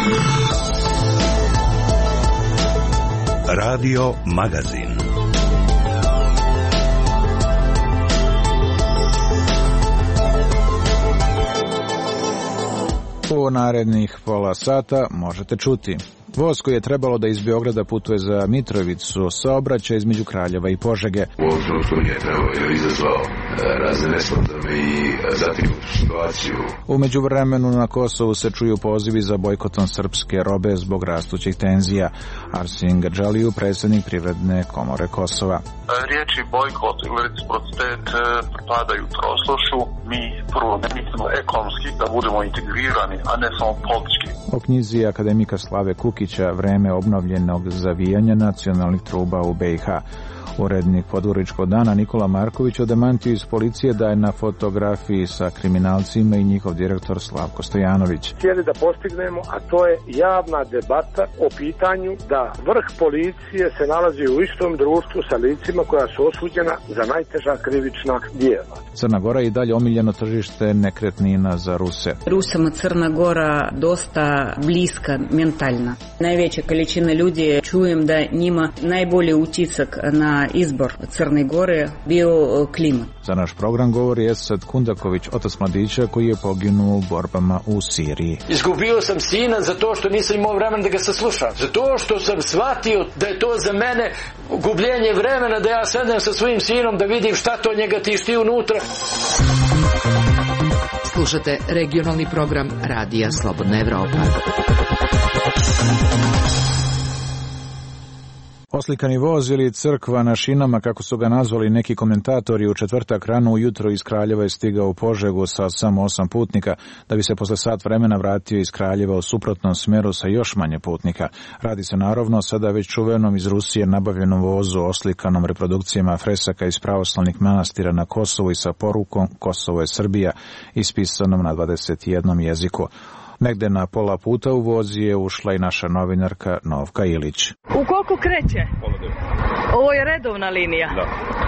Radio Magazin. U narednih pola sata možete čuti. Voz koji je trebalo da iz Beograda putuje za Mitrovicu saobraća između Kraljeva i Požege. U ovom trenutku nije trebalo jer izazvao razne nesportove i zategnutu situaciju. U međuvremenu na Kosovu se čuju pozivi za bojkotom srpske robe zbog rastućih tenzija. Arsin Gadžaliju, predsjednik Privredne komore Kosova. Riječi bojkot ili reciprocitet pripadaju troslošu. Mi prvo ne mislimo ekonomski da budemo integrirani, a ne samo politički. O knjizi akademika Slave Kukića Vreme obnovljenog zavijanja nacionalnih truba u BiH. Urednik Podgoričkog dana Nikola Marković o demantiju iz policije da je na fotografiji sa kriminalcima i njihov direktor Slavko Stojanović. Htjeli da postignemo, a to je javna debata o pitanju da vrh policije se nalazi u istom društvu sa licima koja su osuđena za najteža krivična djela. Crna Gora je i dalje omiljeno tržište nekretnina za Ruse. Rusama Crna Gora dosta bliska mentalna. Najveća količina ljudi, čujem da njima najbolji utisak na izbor Crne Gore bio klimat. Za naš program govori Esad Kundaković, otac mladića koji je poginuo u borbama u Siriji. Izgubio sam sina zato što nisam imao vremena da ga saslušam. Zato što sam shvatio da je to za mene gubljenje vremena, da ja sedem sa svojim sinom da vidim šta to njega tišti unutra. Slušate regionalni program Radija Slobodna Evropa. Oslikani voz ili crkva na šinama, kako su ga nazvali neki komentatori, u četvrtak rano ujutro iz Kraljeva je stigao u Požegu sa samo 8 putnika, da bi se posle sat vremena vratio iz Kraljeva u suprotnom smeru sa još manje putnika. Radi se naravno sada već čuvenom iz Rusije nabavljenom vozu oslikanom reprodukcijama fresaka iz pravoslavnih manastira na Kosovu i sa porukom Kosovo je Srbija, ispisanom na 21 jeziku. Negde na pola puta u voz je ušla i naša novinarka Novka Ilić. U koliko kreće? Ovo je redovna linija. Da.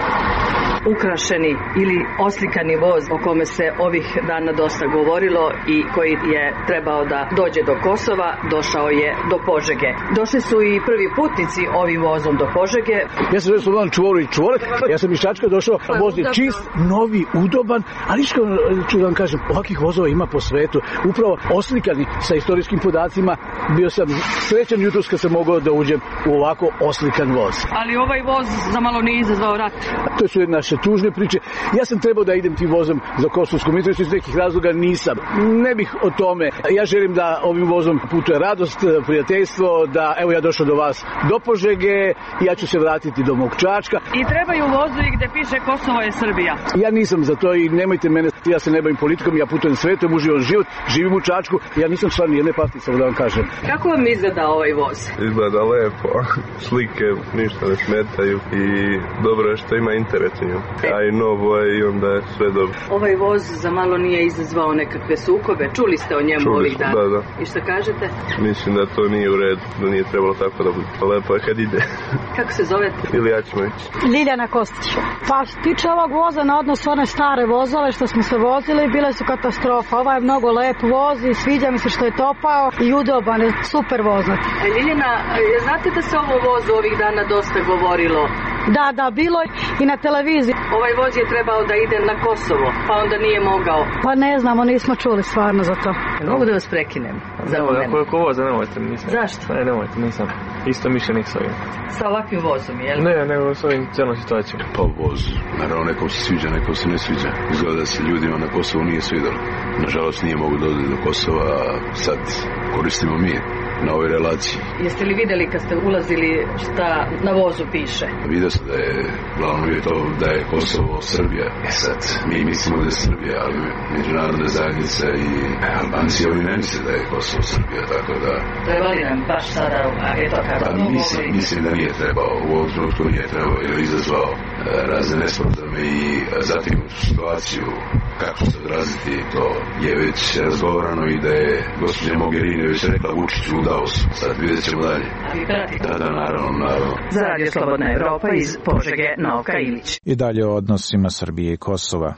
Ukrašeni ili oslikani voz o kome se ovih dana dosta govorilo i koji je trebao da dođe do Kosova, došao je do Požege. Došli su i prvi putnici ovim vozom do Požege. Ja sam Slobodan Čvorović, ja sam iz Čačka došao, voz je čist, novi, udoban, ali ću da vam kažem, ovakvih vozova ima po svetu, upravo oslikani sa istorijskim podacima. Bio sam srećan jutros kad sam mogao da uđem u ovako oslikan voz. Ali ovaj voz za malo nije izazvao rat. To su naše tužne priče. Ja sam trebao da idem tim vozom za Kosovsku Mitrovicu, iz nekih razloga nisam. Ne bih o tome. Ja želim da ovim vozom putuje radost, prijateljstvo, da evo ja došao do vas do Požege, ja ću se vratiti do mog Čačka. I trebaju vozovi gde piše Kosovo je Srbija. Ja nisam za to i nemojte mene, ja se ne bavim politikom, ja putujem svetom, uživam život, živim u Čačku, ja nisam član nijedne partije, samo da vam kažem. Kako vam izgleda ovaj voz? Izgleda lepo, slike ništa ne smetaju i dobro je što ima interes u njom. A i novo je i onda je sve dobro. Ovaj voz za malo nije izazvao nekakve sukobe, čuli ste o njemu ovih dana? Da. I šta kažete? Mislim da to nije u redu, da nije trebalo tako da bude. Lepo je kad ide. Kako se zovete? Ilija Ćmović. Ljiljana Kostić. Pa tiče ovog voza na odnos one stare vozove što smo se vozili, bile su katastrofa. Ovaj je mnogo lep voz i sviđa mi se što je topao i udoban, je super voznat. Ljiljana, znate da se ovo vozu ovih dana dosta govorilo? Da, bilo i na televiziji. Ovaj voz je trebao da ide na Kosovo, pa onda nije mogao. Pa ne znamo, nismo čuli stvarno za to. Mogu da vas prekinem? Ako voza nemojte, nisam. Zašto? Nemojte, nisam. Isto mišljenik s ovim. Sa ovakvim vozom, jel? Ne, nego s ovim cijelom situacijom. Pa voz, naravno nekom se sviđa, nekom se ne sviđa. Izgleda da se ljudima na Kosovu nije svidjelo. Nažalost nije mogu da ode do Kosova, a sad koristimo mi na ovoj relaciji. Jeste li vidjeli kad ste ulazili šta na vozu piše? Vidio sam da je glavno je to da je Kosovo Srbija. Sad, mi mislimo da je Srbija, ali međunarodna zajednica i Albanci oni ne misle da je Kosovo Srbija, tako da... Treba li nam baš sada to kada mislim da nije trebao, u ovom trenutku nije trebao jer je izazvao razne nesportove i zategnutu situaciju. Kako se odraziti, to je već razgovorano i da je gospođa Mogherini već rekla Vučiću u Davosu. Sad vidjet ćemo dalje. Da, naravno. Za Radio Slobodna Evropa iz Požege, Novka Ilić. I dalje o odnosima Srbije i Kosova.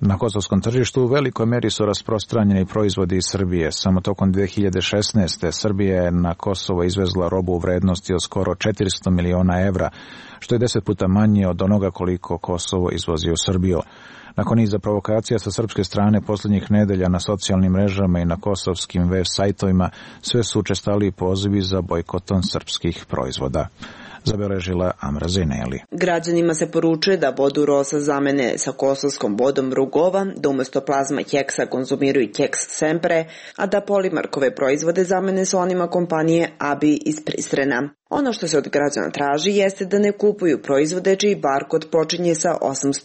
Na kosovskom tržištu u velikoj meri su rasprostranjeni proizvodi iz Srbije. Samo tokom 2016. Srbija je na Kosovo izvezla robu u vrednosti od skoro 400 miliona evra, što je 10 puta manje od onoga koliko Kosovo izvozi u Srbiju. Nakon niza provokacija sa srpske strane posljednjih nedelja na socijalnim mrežama i na kosovskim web sajtovima, sve su učestaliji pozivi za bojkotom srpskih proizvoda. Zabeležila Amra Zineli. Građanima se poručuje da vodu Rosa zamene sa kosovskom vodom Rugova, da umjesto plazma keksa konzumiraju keks Sempre, a da Polimarkove proizvode zamene sa onima kompanije Abi iz Prisrena. Ono što se od građana traži jeste da ne kupuju proizvode čiji barkod počinje sa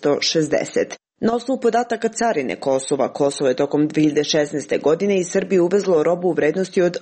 860. Na osnovu podataka carine Kosova, Kosovo je tokom 2016. godine iz Srbije uvezlo robu u vrednosti od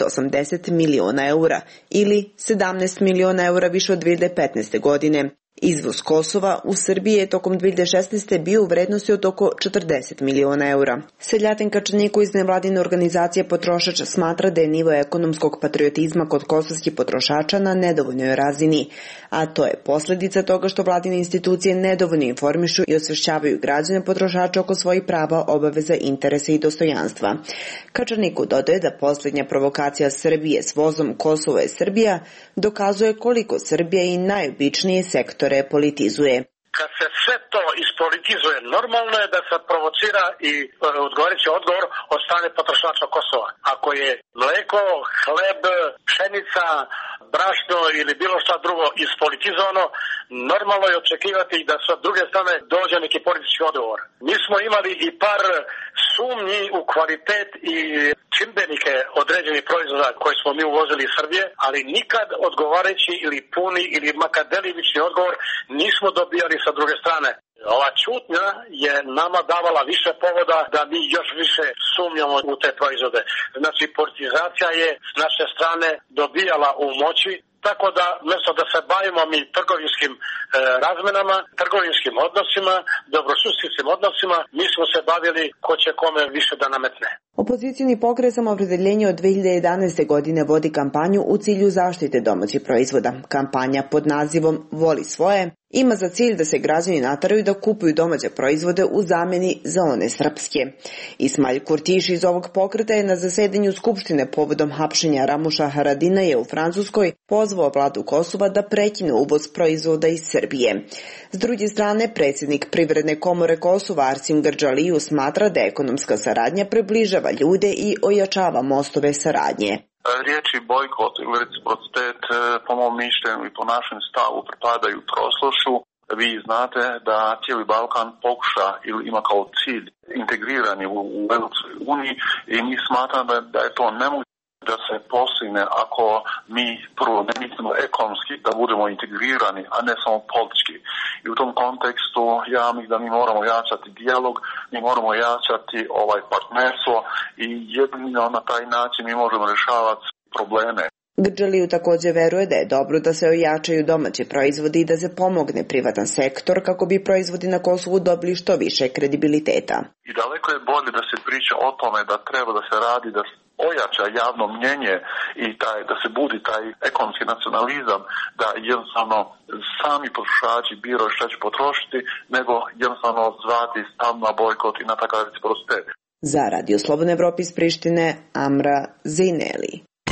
380 miliona eura ili 17 miliona eura više od 2015. godine. Izvoz Kosova u Srbiji je tokom 2016. bio u vrednosti od oko 40 miliona eura. Seljatin Kačaniko iz nevladine organizacije Potrošač smatra da je nivo ekonomskog patriotizma kod kosovskih potrošača na nedovoljnoj razini, a to je posljedica toga što vladine institucije nedovoljno informišu i osvešćavaju građane potrošača oko svojih prava, obaveza, interesa i dostojanstva. Kačaniko dodaje da posljednja provokacija Srbije s vozom Kosovo je Srbija dokazuje koliko Srbija i najobičnije sektore politizuje. Kad se sve to ispolitizuje, normalno je da se provocira i odgovarajući odgovor od strane potrošača Kosova. Ako je mleko, hleb, pšenica, brašno ili bilo šta drugo ispolitizovano, normalno je očekivati da sa druge strane dođe neki politički odgovor. Mi smo imali i par sumnji u kvalitet i čimbenike određenih proizvoda koje smo mi uvozili iz Srbije, ali nikad odgovarajući ili puni ili makar delimični odgovor nismo dobijali sa druge strane. Ova čutnja je nama davala više povoda da mi još više sumnjamo u te proizvode. Znači, politizacija je s naše strane dobijala u moći, tako da mjesto da se bavimo mi trgovinskim razmenama, trgovinskim odnosima, dobrosusjedskim odnosima, mi smo se bavili ko će kome više da nametne. Opozicijni pokret Samoopredeljenje od 2011. godine vodi kampanju u cilju zaštite domaćih proizvoda. Kampanja pod nazivom Voli svoje ima za cilj da se građani nateraju da kupuju domaće proizvode u zamjeni za one srpske. Ismail Kurtiš iz ovog pokreta je na zasedanju Skupštine povodom hapšenja Ramuša Haradinaja u Francuskoj pozvao vladu Kosova da prekine uvoz proizvoda iz Srbije. S druge strane, predsjednik Privredne komore Kosova Arsim Grđaliju smatra da ekonomska saradnja približava ljude i ojačava mostove saradnje. Riječi bojkot ili reciprocitet po mom mišljenju i po našem stavu pripadaju troslošu. Vi znate da cijeli Balkan pokuša ili ima kao cilj integrirani u Europskoj uniji i mi smatram da je to nemoguće da se postigne ako mi prvo ne mislimo ekonomski da budemo integrirani, a ne samo politički. I u tom kontekstu ja mislim da mi moramo jačati dijalog, mi moramo jačati partnerstvo i jedino na taj način mi možemo rješavati probleme. Grđaliju također veruje da je dobro da se ojačaju domaći proizvodi i da se pomogne privatan sektor kako bi proizvodi na Kosovu dobili što više kredibiliteta. I daleko je bolje da se priča o tome da treba da se radi, da ojača javno mnjenje i da se budi taj ekonomski nacionalizam, da jednostavno sami potrošači biraju što će potrošiti, nego jednostavno zvati stav na bojkot i na takav reciprocitet. Za Radio Slobodna Evropa iz Prištine, Amra Zineli.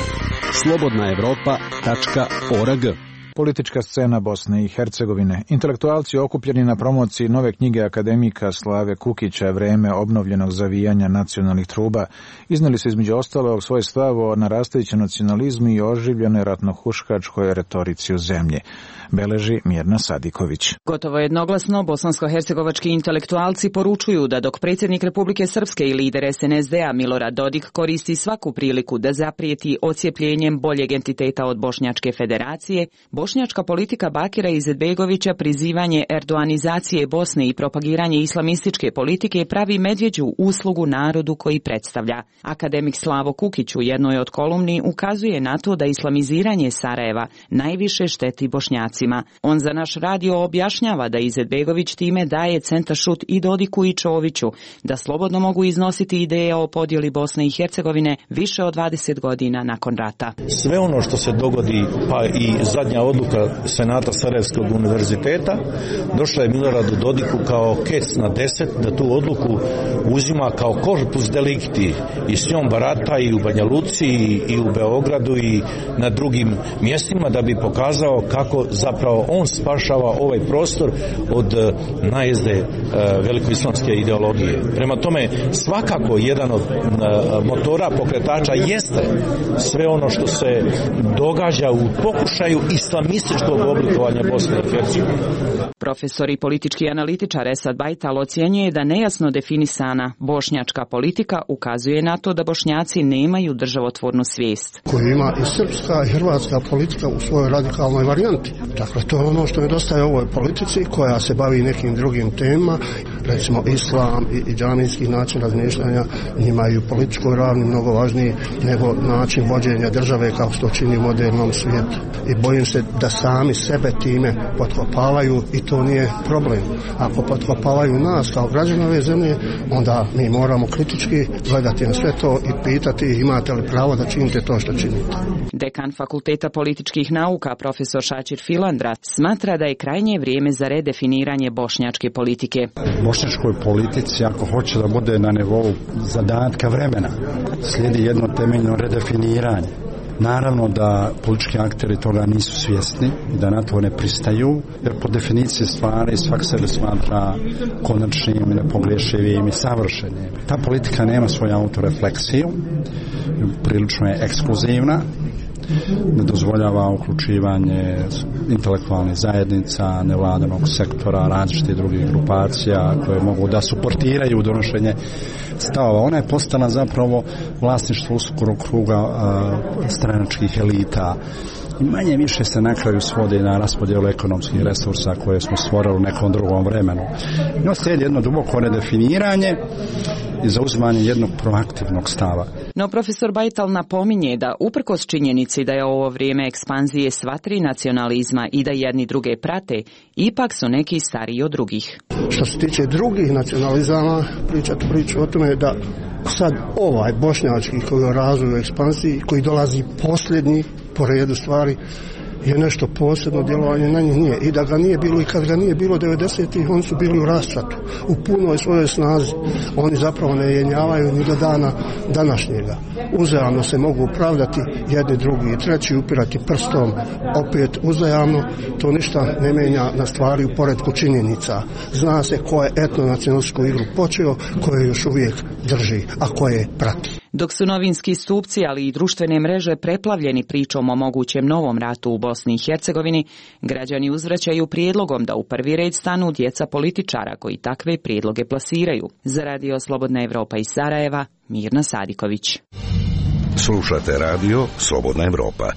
slobodnaevropa.org. Politička scena Bosne i Hercegovine. Intelektualci okupljeni na promociji nove knjige akademika Slave Kukića Vreme obnovljenog zavijanja nacionalnih truba iznijeli su između ostalog svoj stav o narastajućem nacionalizmu i oživljenoj ratnohuškačkoj retorici u zemlji. Beleži Mirna Sadiković. Gotovo jednoglasno bosansko-hercegovački intelektualci poručuju da dok predsjednik Republike Srpske i lider SNSD-a Milorad Dodik koristi svaku priliku da zaprijeti ocijepljenjem boljeg entiteta od Bošnjačke federacije, bošnjačka politika Bakira Izetbegovića, prizivanje erdoanizacije Bosne i propagiranje islamističke politike pravi medvjeđu uslugu narodu koji predstavlja. Akademik Slavo Kukić u jednoj od kolumni ukazuje na to da islamiziranje Sarajeva najviše šteti Bošnjacima. On za naš radio objašnjava da Izetbegović time daje centašut i Dodiku i Čoviću, da slobodno mogu iznositi ideje o podjeli Bosne i Hercegovine više od 20 godina nakon rata. Sve ono što se dogodi, pa i zadnja odluka odluka Senata Sarajevskog univerziteta, došla je Miloradu Dodiku kao kec na 10 da tu odluku uzima kao corpus delicti i s njom barata i u Banja Luci i u Beogradu i na drugim mjestima, da bi pokazao kako zapravo on spašava ovaj prostor od najezde velikoislamske ideologije. Prema tome, svakako jedan od motora pokretača jeste sve ono što se događa u pokušaju islamističkog oblikovanja Bosne i Hercegovine. Profesor i politički analitičar Esad Bajtal ocjenjuje da nejasno definisana bošnjačka politika ukazuje na to da Bošnjaci nemaju državotvornu svijest. Koju ima i srpska i hrvatska politika u svojoj radikalnoj varijanti. Dakle, to je ono što nedostaje ovoj politici koja se bavi nekim drugim temama, recimo islam i džamijski način razmišljanja njima je u političkoj ravni mnogo važniji nego način vođenja države kao što čini u modernom svijetu. I bojim se da sami sebe time potkopavaju i to nije problem. Ako potkopavaju nas kao građane ove zemlje, onda mi moramo kritički gledati na sve to i pitati imate li pravo da činite to što činite. Dekan Fakulteta političkih nauka profesor Šačir Filandra smatra da je krajnje vrijeme za redefiniranje bošnjačke politike. Bošnjačkoj politici, ako hoće da bude na nivou zadatka vremena, slijedi jedno temeljno redefiniranje. Naravno da politički akteri toga nisu svjesni i da na to ne pristaju, jer po definiciji stvari svak sebe smatra konačnim, nepogrešivim i savršenim. Ta politika nema svoju autorefleksiju, prilično je ekskluzivna, ne dozvoljava uključivanje intelektualnih zajednica, nevladanog sektora, različitih drugih grupacija koje mogu da suportiraju donošenje stavova. Ona je postala zapravo vlasništvo uskoro kruga stranačkih elita i manje više se na kraju svodi na raspodjelu ekonomskih resursa koje smo stvorili u nekom drugom vremenu. No, slijedi jedno duboko redefiniranje i zauzimanje jednog proaktivnog stava. No, profesor Bajtal napominje da uprkos činjenici da je ovo vrijeme ekspanzije sva tri nacionalizma i da jedni druge prate, ipak su neki stariji od drugih. Što se tiče drugih nacionalizama, priču o tome da sad ovaj bošnjački koji je u razvoju ekspansiji, koji dolazi posljednji po redu stvari, je nešto posebno djelovanje na njih nije. I da ga nije bilo i kad ga nije bilo 90-ih, oni su bili u rascvatu, u punoj svojoj snazi. Oni zapravo ne jenjavaju ni do dana današnjega. Uzajamno se mogu upravljati jedni, drugi i treći, upirati prstom, opet uzajamno. To ništa ne menja na stvari u poretku činjenica. Zna se ko je etnonacionalističku igru počeo, ko je još uvijek drži, a ko je prati. Dok su novinski stupci, ali i društvene mreže preplavljeni pričom o mogućem novom ratu u Bosni i Hercegovini, građani uzvraćaju prijedlogom da u prvi red stanu djeca političara koji takve prijedloge plasiraju. Za Radio Slobodna Evropa iz Sarajeva, Mirna Sadiković. Slušate Radio Slobodna Evropa.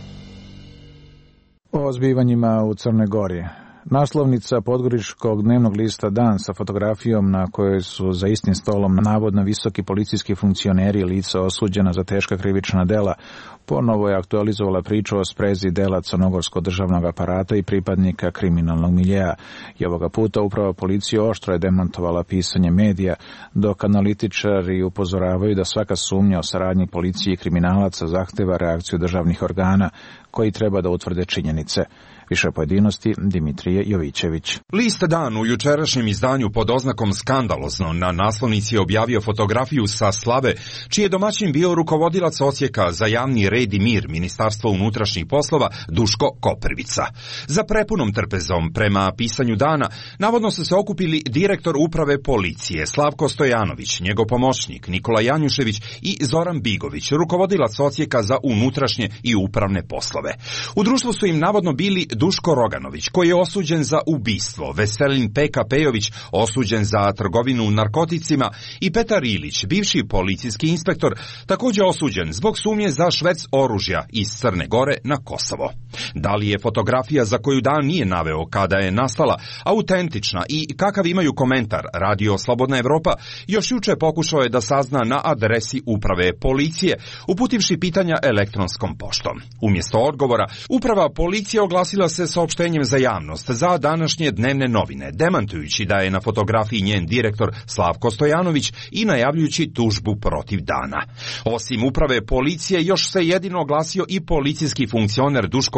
O zbivanjima u Crnoj Gori. Naslovnica podgoričkog dnevnog lista Dan sa fotografijom na kojoj su za istim stolom navodno visoki policijski funkcioneri i lica osuđena za teška krivična dela ponovo je aktualizovala priču o sprezi dela crnogorskog državnog aparata i pripadnika kriminalnog miljeja. I ovoga puta upravo policija oštro je demantovala pisanje medija, dok analitičari upozoravaju da svaka sumnja o saradnji policije i kriminalaca zahteva reakciju državnih organa koji treba da utvrde činjenice. Više pojedinosti Dimitrije Jovićević. List Dan u jučerašnjem izdanju pod oznakom skandalozno na naslovnici je objavio fotografiju sa slave, čiji je domaćin bio rukovodilac odsjeka za javni red i mir Ministarstva unutrašnjih poslova Duško Koprivica. Za prepunom trpezom, prema pisanju Dana, navodno su se okupili direktor uprave policije Slavko Stojanović, njegov pomoćnik Nikola Janjušević i Zoran Bigović, rukovodilac odsjeka za unutrašnje i upravne poslove. U društvu su im navodno bili Duško Roganović, koji je osuđen za ubistvo, Veselin Peka Pejović, osuđen za trgovinu narkoticima i Petar Ilić, bivši policijski inspektor, također osuđen zbog sumnje za šverc oružja iz Crne Gore na Kosovo. Da li je fotografija za koju Dan nije naveo kada je nastala autentična i kakav imaju komentar Radio Slobodna Evropa, još juče pokušao je da sazna na adresi uprave policije, uputivši pitanja elektronskom poštom. Umjesto odgovora, uprava policije oglasila se saopštenjem za javnost za današnje dnevne novine, demantujući da je na fotografiji njen direktor Slavko Stojanović i najavljujući tužbu protiv Dana. Osim uprave policije, još se jedino oglasio i policijski funkcioner Duško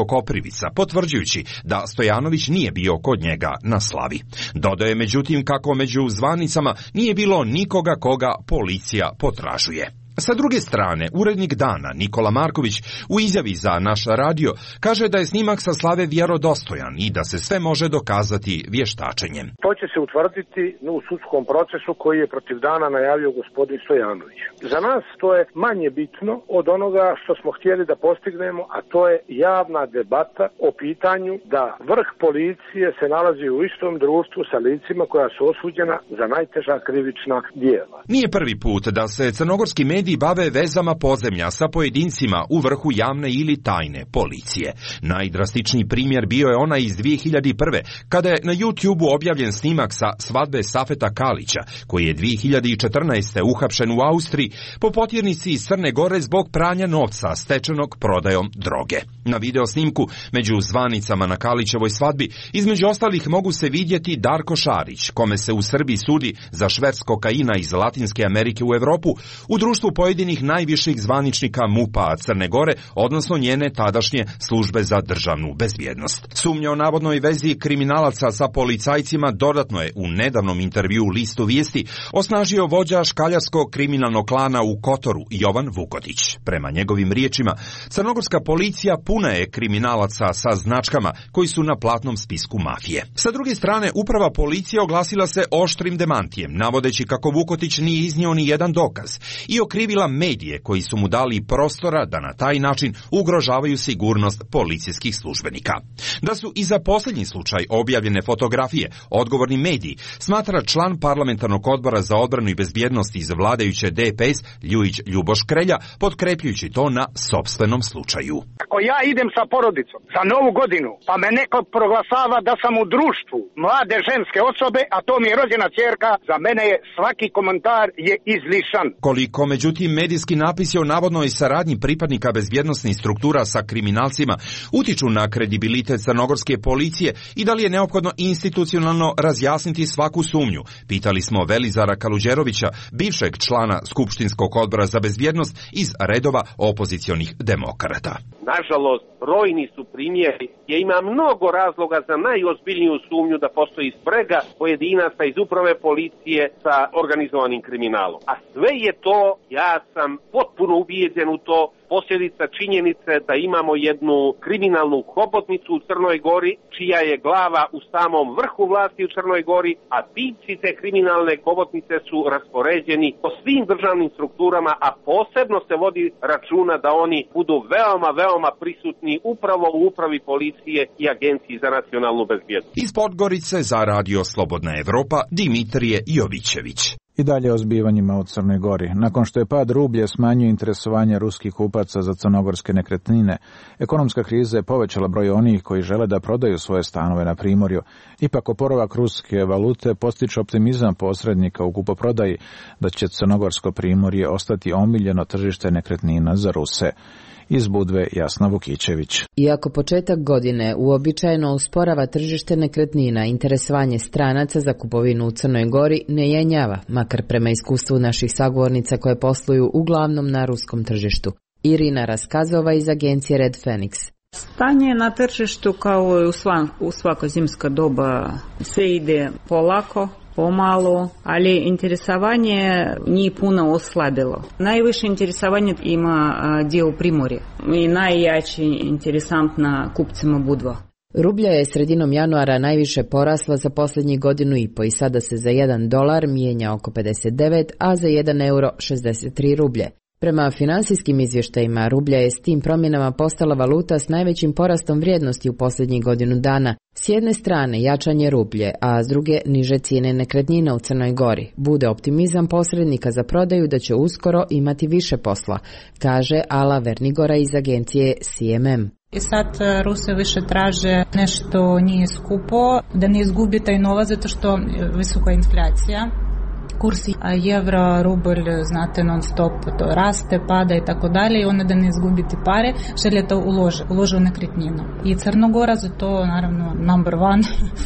Koprivica, potvrđujući da Stojanović nije bio kod njega na slavi. Dodao je međutim kako među zvanicama nije bilo nikoga koga policija potražuje. Sa druge strane, urednik Dana Nikola Marković u izjavi za naš radio kaže da je snimak sa slave vjerodostojan i da se sve može dokazati vještačenjem. To će se utvrditi u sudskom procesu koji je protiv Dana najavio gospodin Stojanović. Za nas to je manje bitno od onoga što smo htjeli da postignemo, a to je javna debata o pitanju da vrh policije se nalazi u istom društvu sa licima koja su osuđena za najteža krivična djela. Nije prvi put da se crnogorski mediji bave vezama podzemlja sa pojedincima u vrhu javne ili tajne policije. Najdrastičniji primjer bio je onaj iz 2001. kada je na YouTubeu objavljen snimak sa svadbe Safeta Kalića, koji je 2014. uhapšen u Austriji po potjernici iz Crne Gore zbog pranja novca stečenog prodajom droge. Na video snimku među zvanicama na Kalićevoj svadbi između ostalih mogu se vidjeti Darko Šarić, kome se u Srbiji sudi za šverc kokaina iz Latinske Amerike u Europu, u društvu pojedinih najviših zvaničnika MUP-a Crne Gore, odnosno njene tadašnje službe za državnu bezbjednost. Sumnja o navodnoj vezi kriminalaca sa policajcima dodatno je u nedavnom intervjuu Listu Vijesti osnažio vođa škaljarskog kriminalnog klana u Kotoru Jovan Vukotić. Prema njegovim riječima, crnogorska policija puna je kriminalaca sa značkama koji su na platnom spisku mafije. Sa druge strane, uprava policije oglasila se oštrim demantijem, navodeći kako Vukotić nije iznio ni jedan dokaz i okrivila medije koji su mu dali prostora da na taj način ugrožavaju sigurnost policijskih službenika. Da su i za posljednji slučaj objavljene fotografije odgovorni mediji, smatra član parlamentarnog odbora za odbranu i bezbjednost iz vladajuće DPS Ljujić Ljuboš Krelja, potkrepljujući to na sopstvenom slučaju. Ako ja idem sa porodicom za novu godinu, pa me neko proglasava da sam u društvu mlade ženske osobe, a to mi je rođena ćerka, za mene je svaki komentar je izlišan. Koliko međutim medijski napisi o navodnoj saradnji pripadnika bezbjednosnih struktura sa kriminalcima utiču na kredibilitet crnogorske policije i da li je neophodno institucionalno razjasniti svaku sumnju, pitali smo Velizara Kaluđerovića, bivšeg člana Skupštinskog odbora za bezbjednost iz redova opozicionih demokrata. Nažalost, brojni su primjeri gdje ima mnogo razloga za najozbiljniju sumnju da postoji sprega pojedinaca iz uprave policije sa organizovanim kriminalom. A sve je to, ja sam potpuno ubijeđen u to, posljedica činjenice da imamo jednu kriminalnu hobotnicu u Crnoj Gori, čija je glava u samom vrhu vlasti u Crnoj Gori, a pipci te kriminalne hobotnice su raspoređeni po svim državnim strukturama, a posebno se vodi računa da oni budu veoma prisutni upravo u upravi policije i Agenciji za nacionalnu bezbjednost. Iz Podgorice za Radio Slobodna Evropa, Dimitrije Jovićević. I dalje o zbivanjima u Crnoj Gori. Nakon što je pad rublje smanjio interesovanje ruskih kupaca za crnogorske nekretnine, ekonomska kriza je povećala broj onih koji žele da prodaju svoje stanove na primorju. Ipak oporavak ruske valute postiče optimizam posrednika u kupoprodaji da će crnogorsko primorje ostati omiljeno tržište nekretnina za Ruse. Iz Budve Jasna Vukićević. Iako početak godine uobičajeno usporava tržište nekretnina, interesovanje stranaca za kupovinu u Crnoj Gori ne jenjava, makar prema iskustvu naših sagovornica koje posluju uglavnom na ruskom tržištu. Irina Raskazova iz agencije Red Phoenix. Stanje na tržištu kao i u svako zimsko doba sve ide polako, pomalo, ali interesovanje nije puno oslabilo. Najviše interesovanje ima dio Primorja i najjači interesantna kupcima Budva. Rublja je sredinom januara najviše porasla za posljednjih godinu i po i sada se za $1 mijenja oko 59, a za €1 63 rublje. Prema finansijskim izvještajima, rublja je s tim promjenama postala valuta s najvećim porastom vrijednosti u posljednjih godinu dana. S jedne strane jačanje rublje, a s druge niže cijene nekretnina u Crnoj Gori. Bude optimizam posrednika za prodaju da će uskoro imati više posla, kaže Ala Vernigora iz agencije CMM. I sad Rusi više traže nešto nije skupo, da ne izgubi taj novac zato što visoka inflacija. Kursi evro, rubelj, znate, non stop to raste, pada i tako dalje i onda da ne izgubiti pare, žele to ulože u nekretninu. I Crnogora za to, naravno, number one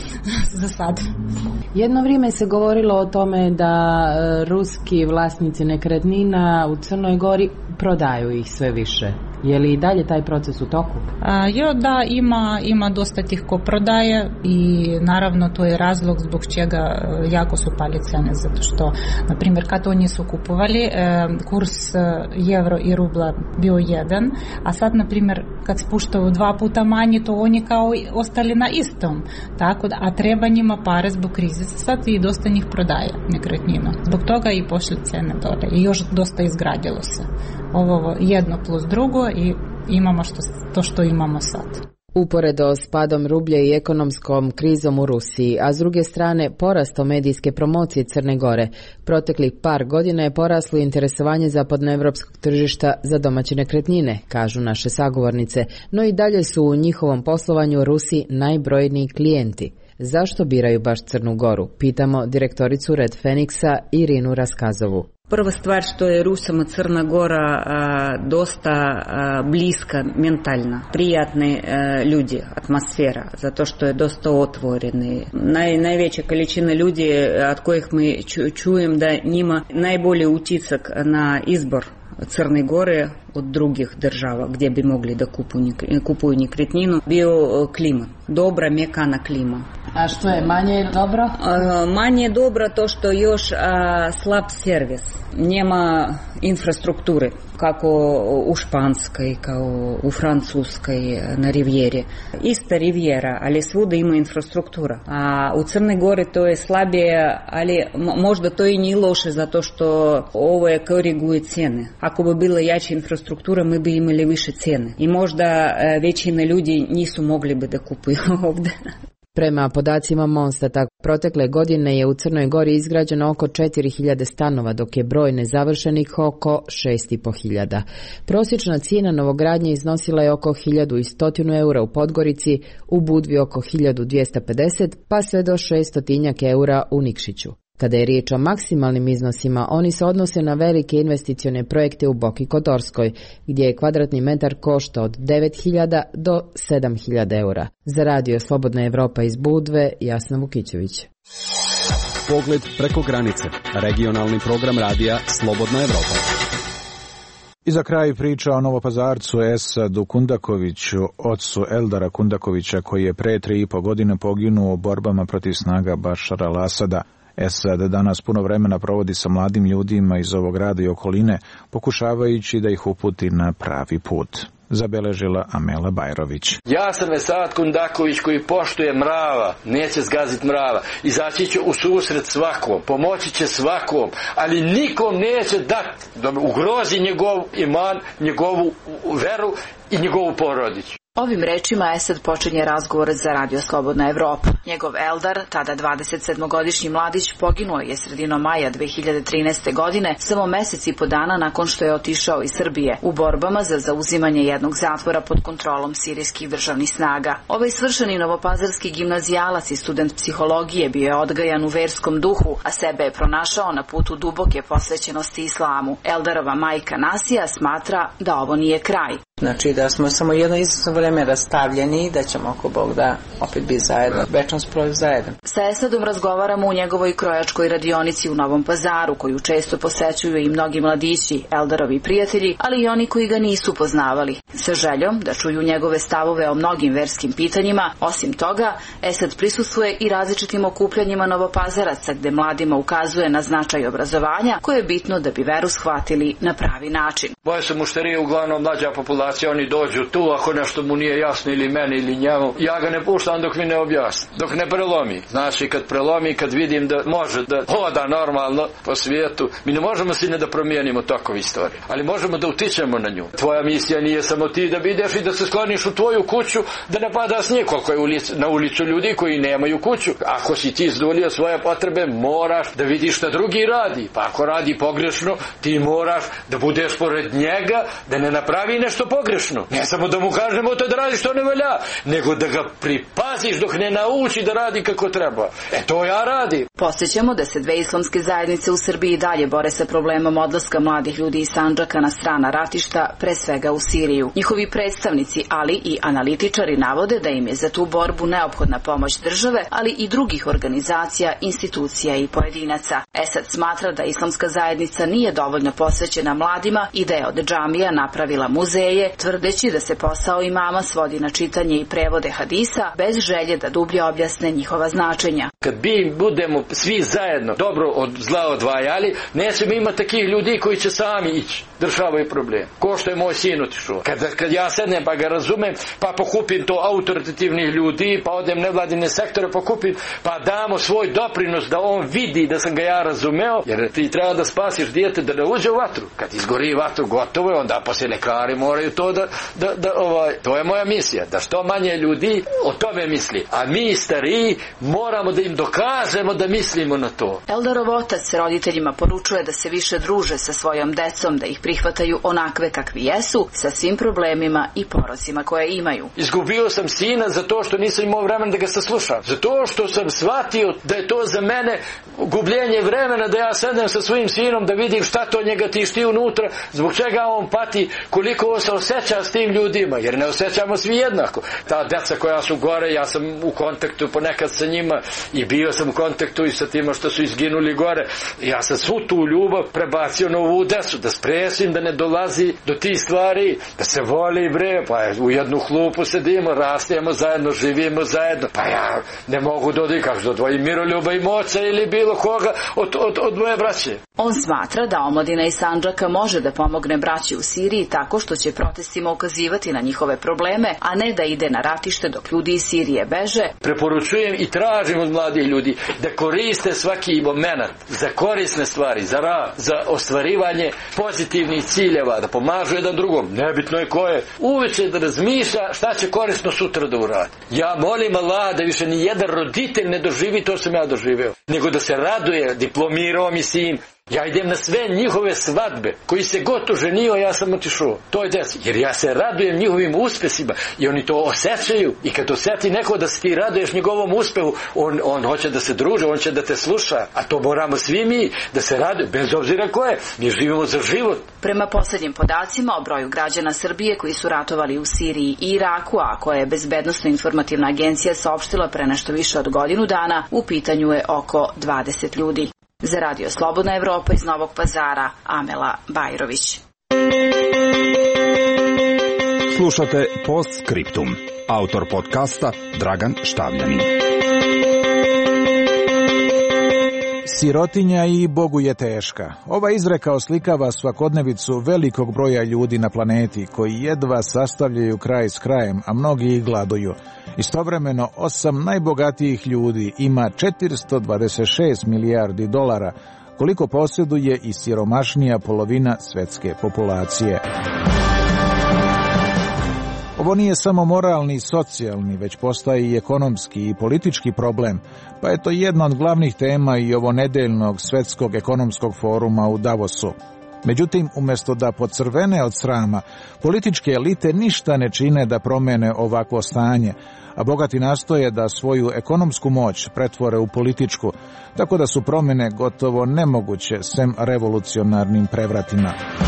za sad. Jedno vrijeme se govorilo o tome da ruski vlasnici nekretnina u Crnoj Gori prodaju ih sve više. Je li i dalje taj proces u toku? Da, ima dosta tih ko prodaje i naravno to je razlog zbog čega jako su pali cene, zato što, na primjer, kad oni su kupovali, kurs evro i rubla bio 1, a sad, na primjer, kad spuštaju 2 puta manje, to oni kao ostali na istom, tako da, a treba njima pare zbog krize sad i dosta njih prodaje nekretnina. Zbog toga i pošli cene dole i još dosta izgradilo se. Ovo jedno plus drugo i imamo to što imamo sad. Uporedo s padom rublja i ekonomskom krizom u Rusiji, a s druge strane porastom medijske promocije Crne Gore, proteklih par godina je poraslo interesovanje zapadnoevropskog tržišta za domaće nekretnine, kažu naše sagovornice, no i dalje su u njihovom poslovanju u Rusiji najbrojniji klijenti. Zašto biraju baš Crnu Goru? Pitamo direktoricu Red Feniksa Irinu Raskazovu. Prva stvar što je Rusima Crna Gora dosta bliska mentalno, prijatni ljudi, atmosfera, zato što je dosta otvoreni. Najveća količina ljudi od kojih mi čujem da njima najbolji utisak na izbor Crne Gore od drugih država gdje bi mogli da kupuju nekretninu bio klima, dobra mekana klima. A što je manje dobro? Manje dobro to što još slab servis. Nema infrastrukture kako u Španskoj, kao u Francuskoj na rivijeri. Ista rivijera, ali svuda ima infrastruktura. A u Crnoj Gori to je slabije, ali možda to i nije loše zato što ovo je koriguje cijene. Ako bi bila jača infrastruktura, mi bi imali više cijene. I možda većina ljudi nisu mogli bi da kupuju ovdje. Prema podacima Monstata, protekle godine je u Crnoj Gori izgrađeno oko 4000 stanova, dok je broj nezavršenih oko 6500. Prosječna cijena novogradnje iznosila je oko 1100 eura u Podgorici, u Budvi oko 1250, pa sve do 600 eura u Nikšiću. Kada je riječ o maksimalnim iznosima, oni se odnose na velike investicione projekte u Boki Kotorskoj, gdje je kvadratni metar košta od 9.000 do 7.000 eura. Za radio Slobodna Evropa iz Budve, Jasna Vukićević. Pogled preko granice. Regionalni program radija Slobodna Evropa. I za kraj priča o Novopazarcu Esadu Kundakoviću, ocu Eldara Kundakovića, koji je pre 3,5 godine poginuo u borbama protiv snaga Bašara al-Asada. Esad danas puno vremena provodi sa mladim ljudima iz ovog grada i okoline, pokušavajući da ih uputi na pravi put. Zabeležila Amela Bajrović. Ja sam Esad Kundaković koji poštuje mrava, neće zgaziti mrava. Izaći će u susret svakom, pomoći će svakom, ali nikom neće dati da ugrozi njegov iman, njegovu veru i njegovu porodicu. Ovim rečima Esad počinje razgovor za radio Slobodna Evropa. Njegov Eldar, tada 27-godišnji mladić, poginuo je sredinom maja 2013. godine, samo mjesec i po dana nakon što je otišao iz Srbije u borbama za zauzimanje jednog zatvora pod kontrolom sirijskih državnih snaga. Ovaj svršeni novopazarski gimnazijalac i student psihologije bio je odgajan u verskom duhu, a sebe je pronašao na putu duboke posvećenosti islamu. Eldarova majka Nasija smatra da ovo nije kraj. Znači da smo samo jedno izvjesno vrijeme rastavljeni i da ćemo ako Bog da opet biti zajedno, večnom sproju zajedno. Sa Esadom razgovaramo u njegovoj krojačkoj radionici u Novom Pazaru, koju često posećuju i mnogi mladići, Eldarovi prijatelji, ali i oni koji ga nisu poznavali. Sa željom da čuju njegove stavove o mnogim verskim pitanjima, osim toga, Esad prisustvuje i različitim okupljanjima Novopazaraca gde mladima ukazuje na značaj obrazovanja koje je bitno da bi veru shvatili na pravi način. Moje su mušterije uglavnom mlađa populacija, oni dođu tu ako nešto mu nije jasno ili meni ili njemu. Ja ga ne puštam dok mi ne objasni, dok ne prelomi. Znači kad prelomi, kad vidim da može da hoda normalno po svijetu, mi ne možemo sine da promijenimo takove istorije, ali možemo da utičemo na nju. Tvoja misija nije samo ti da ideš i da se skloniš u tvoju kuću, da ne pada snijeg, koliko je na ulicu ljudi koji nemaju kuću. Ako si ti zadovoljio svoje potrebe, moraš da vidiš šta drugi radi. Pa ako radi pogrešno, ti moraš da budeš pored njega, da ne napravi nešto pogrešno. Ne samo da mu kažemo to da radi što ne valja, nego da ga pripaziš dok ne nauči da radi kako treba. To ja radim. Podsjećamo da se dve islamske zajednice u Srbiji dalje bore sa problemom odlaska mladih ljudi iz Sandžaka na strana ratišta, pre svega u Siriju. Njihovi predstavnici, ali i analitičari navode da im je za tu borbu neophodna pomoć države, ali i drugih organizacija, institucija i pojedinaca. Esad smatra da islamska zajednica nije dovoljno posvećena mladima i da je od džamija napravila muzeje dalje, tvrdeći da se posao imama svodi na čitanje i prevode hadisa bez želje da dublje objasne njihova značenja. Kad budemo svi zajedno dobro od zla odvajali, nećemo imati takih ljudi koji će sami ići, rješavaju problem. Ko što je moj sin otišao. Kad ja sednem pa ga razumem, pa pokupim to autoritativnih ljudi, pa odem nevladine sektore, pokupim, pa damo svoj doprinos da on vidi da sam ga ja razumeo, jer ti treba da spasiš dijete da ne uđe u vatru. Kad izgori vatru, gotovo je, onda poslije lekari moraju to to je moja misija, da što manje ljudi o tome misli. A mi stariji moramo da im dokažemo da mislimo na to. Eldarov otac roditeljima poručuje da se više druže sa svojom decom, da ih prihvataju onakve kakvi jesu, sa svim problemima i porocima koje imaju. Izgubio sam sina zato što nisam imao vremena da ga saslušam. Zato što sam shvatio da je to za mene gubljenje vremena, da ja sedem sa svojim sinom da vidim šta to njega tišti unutra, zbog čega on pati, koliko on se osjeća s tim ljudima, jer ne osjećamo svi jednako. Ta deca koja su gore, ja sam u kontaktu ponekad sa njima i bio sam u kontaktu i sa tima što su izginuli gore. Ja sam svu tu ljubav prebacio na ovu decu, da spresim da ne dolazi do tih stvari, da se voli bre, pa u jednu hlupu sedimo, rastemo zajedno, živimo zajedno, pa ja ne mogu kako da odvojim Miroljuba i Moća ili bilo koga od moje braće. On smatra da omladina iz Sandžaka može da pomogne braći u Siriji tako što će protestima ukazivati na njihove probleme, a ne da ide na ratište dok ljudi iz Sirije beže. Preporučujem i tražim od mladih ljudi da koriste svaki moment za korisne stvari, za rad, za ostvarivanje pozitivnih ciljeva, da pomažu jedan drugom, nebitno je ko je, uveče da razmišlja šta će korisno sutra da uradi. Ja molim Allah da više ni jedan roditelj ne doživi to sam ja doživeo, nego da se raduje, diplomirao mi sin. Ja idem na sve njihove svadbe, koji se god oženio, ja sam otišao. To je desi, jer ja se radujem njihovim uspesima i oni to osjećaju. I kad osjeti neko da se ti raduješ njegovom uspehu, on hoće da se druže, on će da te sluša. A to moramo svi mi da se radujemo, bez obzira ko je. Mi živimo za život. Prema posljednjim podacima o broju građana Srbije koji su ratovali u Siriji i Iraku, a koje je Bezbednosno-informativna agencija saopštila pre nešto više od godinu dana, u pitanju je oko 20 ljudi. Za Radio Slobodna Evropa iz Novog Pazara, Amela Bajrović. Slušate Postscriptum. Autor podcasta Dragan Štavljanin. Sirotinja i Bogu je teška. Ova izreka oslikava svakodnevicu velikog broja ljudi na planeti koji jedva sastavljaju kraj s krajem, a mnogi ih gladuju. Istovremeno, 8 najbogatijih ljudi ima 426 milijardi dolara, koliko posjeduje i siromašnija polovina svetske populacije. Ovo nije samo moralni i socijalni, već postaje i ekonomski i politički problem, pa je to jedna od glavnih tema i ovo nedeljnog svetskog ekonomskog foruma u Davosu. Međutim, umjesto da pocrvene od srama, političke elite ništa ne čine da promene ovakvo stanje, a bogati nastoje da svoju ekonomsku moć pretvore u političku, tako da su promjene gotovo nemoguće sem revolucionarnim prevratima.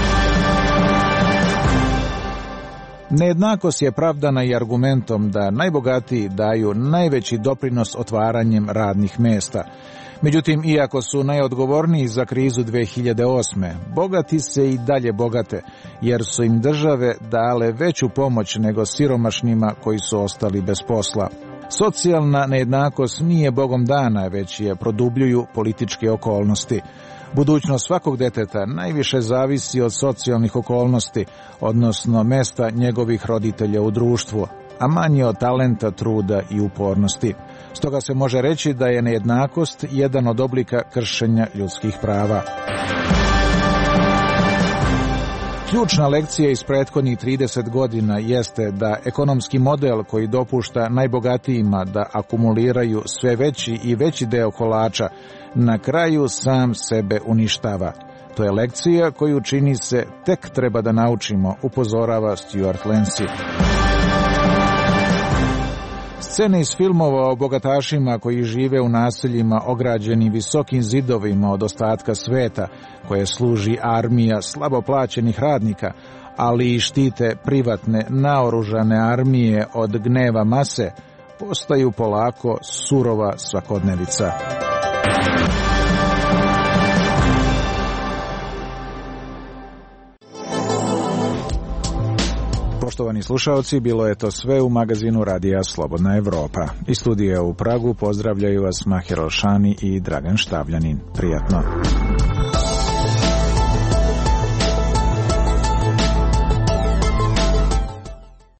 Nejednakost je pravdana i argumentom da najbogatiji daju najveći doprinos otvaranjem radnih mesta. Međutim, iako su najodgovorniji za krizu 2008. bogati se i dalje bogate, jer su im države dale veću pomoć nego siromašnima koji su ostali bez posla. Socijalna nejednakost nije bogom dana, već je produbljuju političke okolnosti. Budućnost svakog deteta najviše zavisi od socijalnih okolnosti, odnosno mesta njegovih roditelja u društvu, a manje od talenta, truda i upornosti. Stoga se može reći da je nejednakost jedan od oblika kršenja ljudskih prava. Ključna lekcija iz prethodnih 30 godina jeste da ekonomski model koji dopušta najbogatijima da akumuliraju sve veći i veći deo kolača, na kraju sam sebe uništava. To je lekcija koju čini se tek treba da naučimo, upozorava Stuart Lancy. Scene iz filmova o bogatašima koji žive u naseljima ograđenim visokim zidovima od ostatka sveta, koje služi armija slabo plaćenih radnika, ali i štite privatne naoružane armije od gneva mase, postaju polako surova svakodnevica. Poštovani slušaoci, bilo je to sve u magazinu Radija Slobodna Evropa. Iz studija u Pragu pozdravljaju vas Mahir Alšani i Dragan Štavljanin. Prijatno.